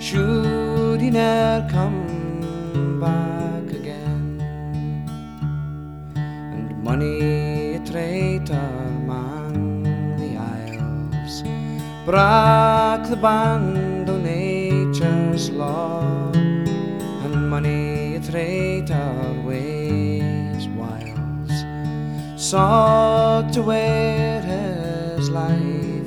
should he ne'er come back again. And money a traitor among the isles brak the band o' nature's law, and money a traitor ways wiles sought to wear his life